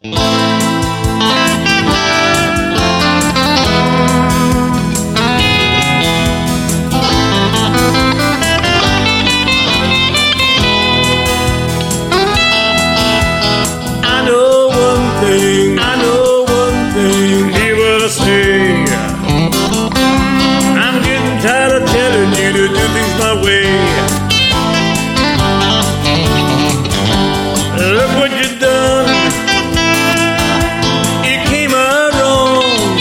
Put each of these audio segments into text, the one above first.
I'm getting tired of telling you to do things my way. Look what you've done. You came out wrong.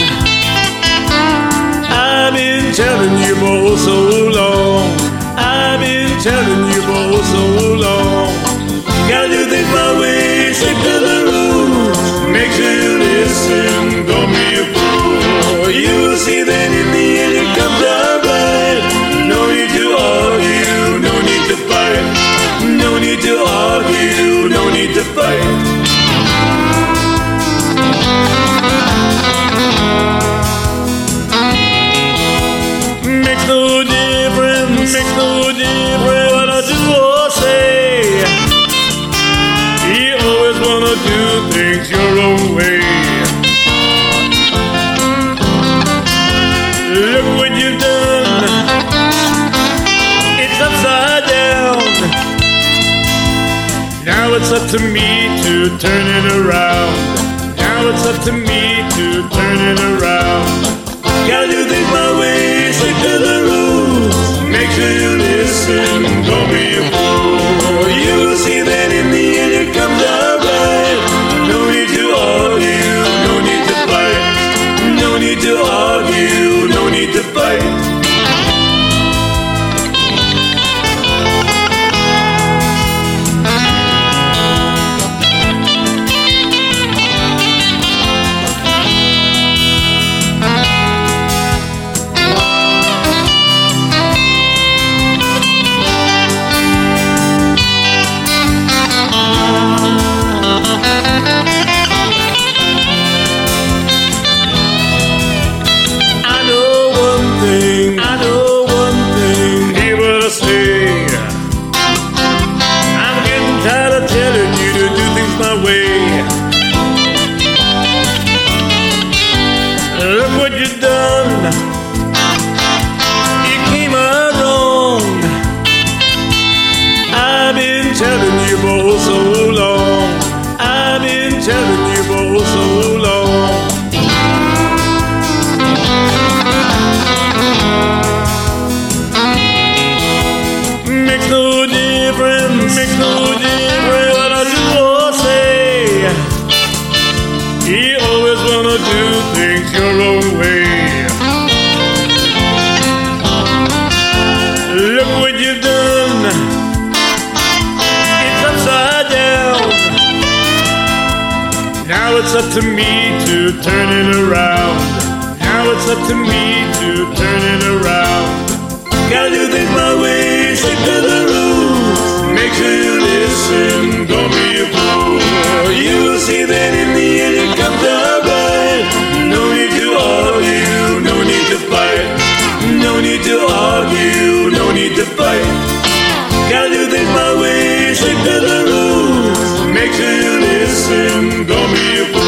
I've been telling you for so long. I've been telling you for so long. Gotta do things my way, stick to the rules. Make sure you listen, don't be a fool. You will see that in the end it comes out right. No need to argue, no need to fight. No need to argue, no need to fight. Makes no difference, makes no difference what I do or say. You always wanna do things your own way. Look what you've done. It's upside down. Now it's up to me to turn it around. Now it's up to me to turn it around. Gotta do things my way, stick to the rules. Make sure you listen, don't be a fool. You will see that in the end it comes out right. No need to argue, no need to fight. No need to argue, no need to fight. Look what you've done. You came out wrong. I've been telling you for so long. I've been telling you for so long. Makes no difference, makes no difference what I do or say. You always wanna do things your own way. Look what you've done. It's upside down. Now it's up to me to turn it around. Now it's up to me to turn it around. Gotta do things my way, stick to the rules. Make sure you listen, don't be a fool. You will see that in the end it comes out right. No need to argue, no need to fight. No need to argue, no need to fight. Gotta do things my way, stick to the rules. Make sure you listen, don't be a fool.